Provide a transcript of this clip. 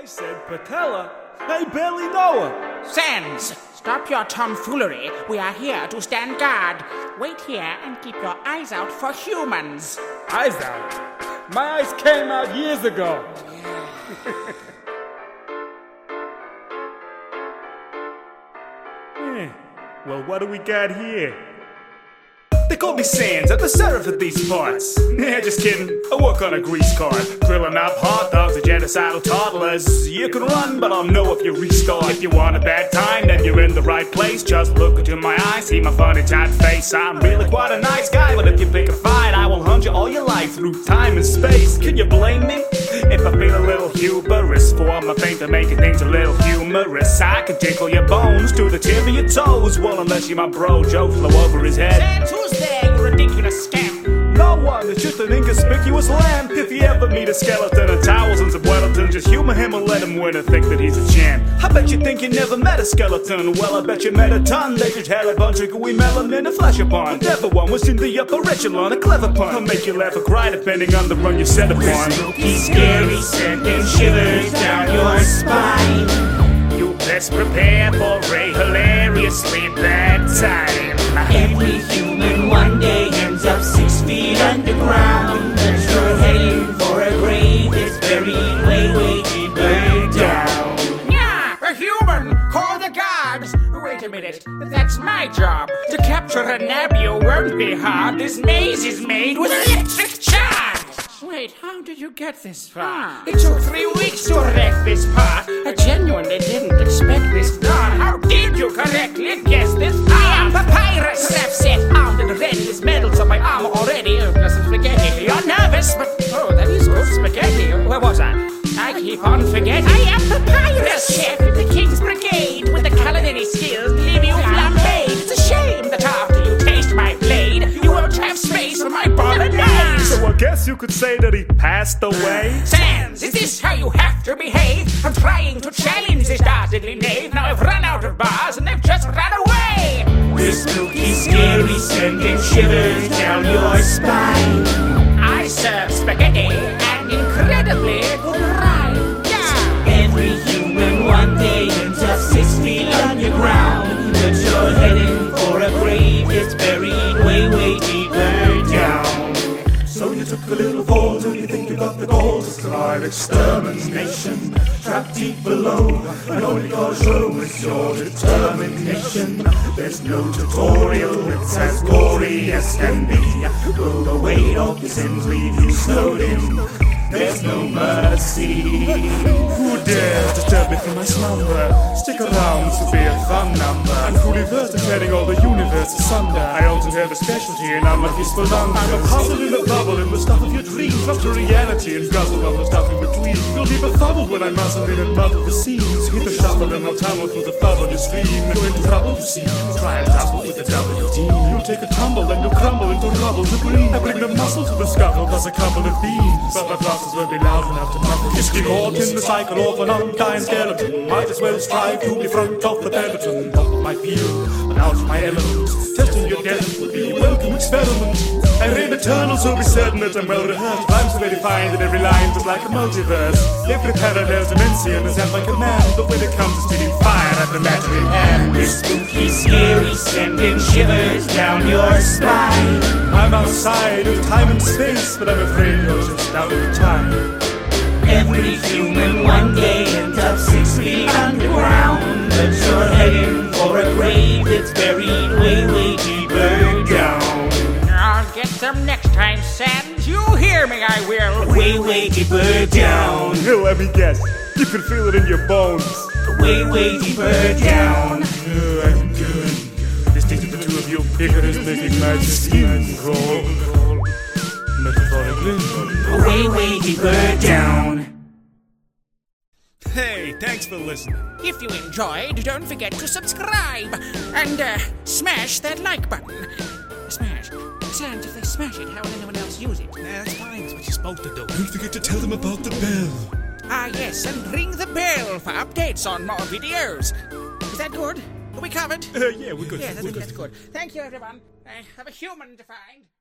said patella. I barely know her. Sans, stop your tomfoolery. We are here to stand guard. Wait here and keep your eyes out for humans. Eyes out? My eyes came out years ago. Well, what do we got here? They call me Sans, I'm the sheriff of these parts. Yeah, just kidding, I work on a grease car. Grilling up hot dogs to genocidal toddlers. You can run, but I'll know if you restart. If you want a bad time, then you're in the right place. Just look into my eyes, see my funny tight face. I'm really quite a nice guy, but if you pick a fight, I will hunt you all your life through time and space. Can you blame me? If I feel a little hubris for my fame to making things a little humorous, I can tickle your bones to the tip of your toes. Well, unless you're my bro, Joe flow over his head. Sans, who's there, you ridiculous scamp? No one, it's just an inconspicuous lamp. If you ever meet a skeleton in thousands of Wellington, just humor him and let him win and think that he's a champ. I bet you think you never met a skeleton. Well, I bet you met a ton. They just had a bunch of gooey melanin to flash upon. Never one was in the upper echelon, a clever pun. I'll make you laugh or cry depending on the run you set upon. Spooky, scary, sending shivers down your spine. You best prepare for a hilariously bad time. Every human one day ends up 6 feet underground. But you're heading for a grave that's buried way, way deeper down. Yeah, a human! Call the guards! Wait a minute, that's my job. To capture a nabio won't be hard. This maze is made with electric charge! Wait, how did you get this far? It took 3 weeks to wreck this part. I genuinely didn't expect this done. How did you correctly guess this? I am Papyrus! Strap set, armed and ready. This medals on my armor already. Plus some spaghetti. You're nervous, but oh, that is good spaghetti. Where was I? I keep on forgetting. I am Papyrus, chef of the King's Brigade. With the culinary skills, leave you flambéed. It's a shame that after you taste my blade, you won't have space for my bolognese. So I guess you could say that he passed away. Sans, is this how you have to behave? I'm trying to challenge this dastardly knave. Now I've run out of bars and they've just run away. We're spooky, scary, sending shivers down your spine. I serve spaghetti and incredibly good rhyme. Yeah. Every human one day ends up 6 feet underground. But you're heading for a grave that's buried way, way deeper down. So you took a little fall till you think you got the gold to survive extermination. Trapped deep below, and all you gotta show is your determination. There's no tutorial, it's as gory as can be. Will the weight of your sins leave you snowed in? There's no mercy. Who dares disturb me from my slumber? Stick around, this will be a fun number. I'm fully versed in turning all the universe asunder. I also have a specialty and I'm a peaceful lunker. I'm a puzzle in a bubble in the stuff of your dreams. Up to reality and guzzle of the stuff in between. You'll be befuddled when I muzzle in and muddle the scenes. Hit the shuffle and I'll tunnel through the bubble you stream. You're in trouble, you see. Try and tussle with the WD. You'll take a tumble and you'll crumble into rubble to breathe. I bring the muscle to the scuttle, plus a couple of beans. But my blasters won't be loud enough to muffle. Just get caught in the cycle of an undying skeleton. Might as well strive to be front of the peloton. Top of my field, but out of my element. Testing your guess will be a welcome experiment. I read eternal, so be certain that I'm well rehearsed. Rhymes are very fine, that every line is like a multiverse. Every parallel dimension is at my command. But when it comes to stealing fire at the matter in hand, We're spooky, scary, sending shivers down your spine. I'm outside of time and space, but I'm afraid you're just out of time. Every human one day ends up 6 feet underground. But you're heading for a grave that's buried way, way deeper down. I'll get them next time, Sans. You hear me, I will. Way, way deeper down. Here, let me guess. You can feel it in your bones. Way, way deeper down. I'm good. This thing that the two of you bigger is making my skin crawl. Metaphorically. Way, way deeper down. Hey, thanks for listening. If you enjoyed, don't forget to subscribe and smash that like button. Smash. Sans, if they smash it, how will anyone else use it? That's fine, that's what you're supposed to do. Don't forget to tell them about the bell. Ah, yes, and ring the bell for updates on more videos. Is that good? Are we covered? Yeah, we're good. Yes, I we're think good. that's good. Thank you, everyone. I have a human to find.